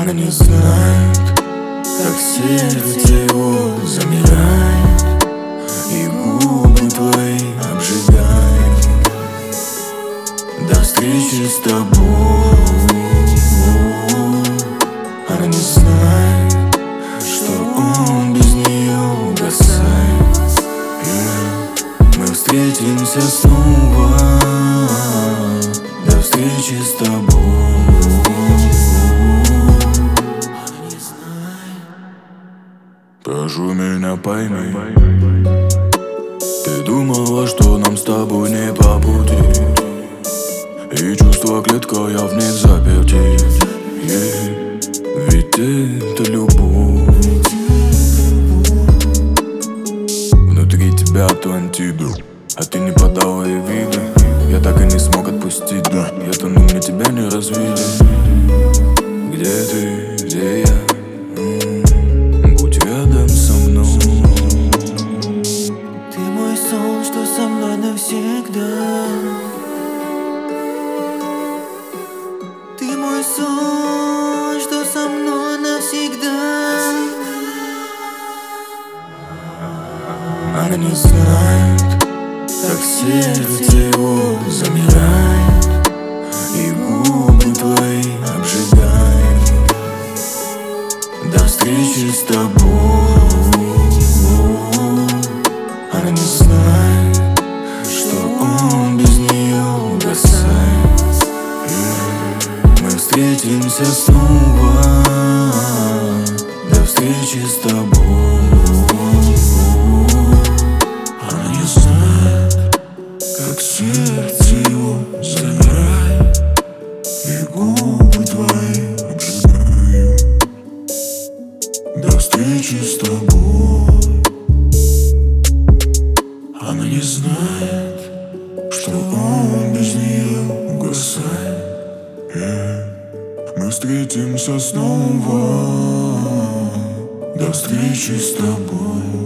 Она не знает, как сердце его замирает, и губы твои обжигают. До встречи с тобой. Она не знает, что он без нее угасает. Мы встретимся снова. До встречи с тобой. Прошу меня, пойми, ты думала, что нам с тобой не по пути, и чувства клетка, я в них заперти. Ведь это любовь. Внутри тебя Атлантида, а ты не подала ей вида. Я так и не смог отпустить, да. Я тону, мне тебя не развидеть. Где ты, где я? Будь рядом со мной. Ты мой сон, что со мной навсегда. Ты мой сон, что со мной навсегда. Она не знает, как сердце его замирает, и губы твои обжигают. До встречи с тобой. Она не знает, что он без нее угасает. Мы встретимся снова. До встречи с тобой. Она не знает, как сердце его замирает, и губы твои обжигают. До встречи с тобой. Она не знает, что он без нее угасает. Мы встретимся снова. До встречи с тобой.